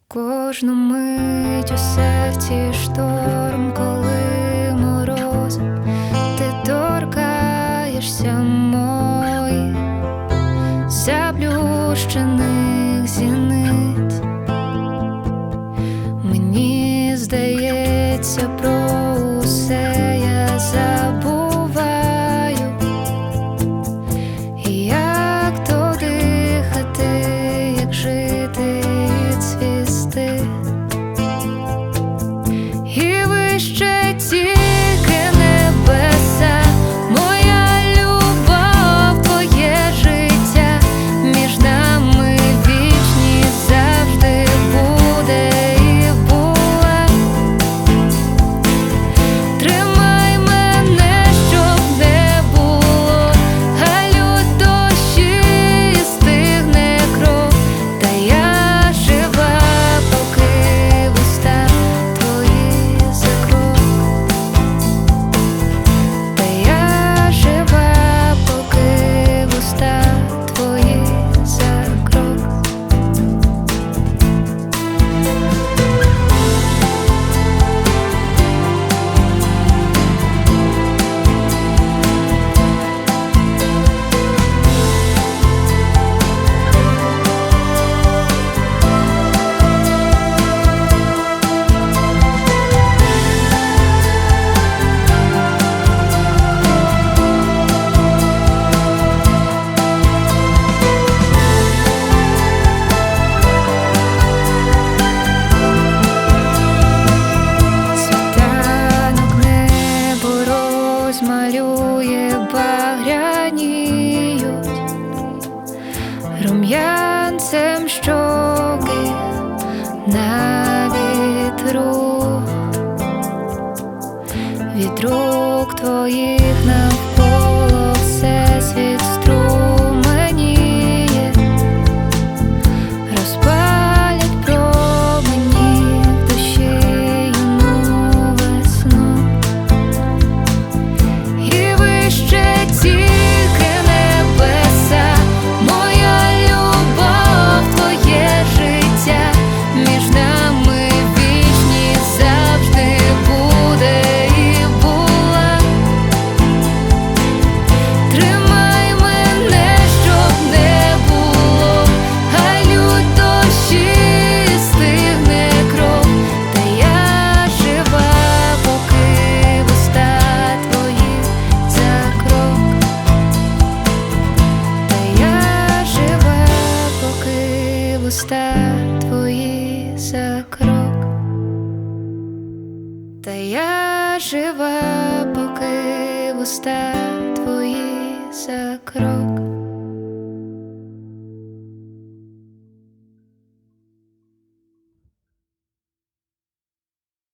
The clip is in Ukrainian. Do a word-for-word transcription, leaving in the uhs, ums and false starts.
Кожну мить у серці шторм, коли мороз, ти торкаєшся моїх заплющених зіниць. Мені здається, про усе я забуваю, як то дихати, як жити і цвісти. І вище тільки небеса, моя любов, твоє життя, між нами вічність завжди буде і була. Тримай мене, щоб не було, галю дощі і стигне кров, та я жива, поки вуста твої за крок. Та я жива, поки вуста твої за крок. Світанок небо розмалює, багряніють рум'янцем щоки на вітру. Від рук твоїх навколо всесвіт струменіє, розпалять промені в душі юну весну. І вище тільки небеса, моя любов, твоє життя, між нами вічність завжди буде і була. Тримай мене, щоб не було, галю дощі і стигне кров, та я жива, поки вуста твої за крок. Та я жива, поки вуста твої за крок. Та я жива, поки вуста твої за крок.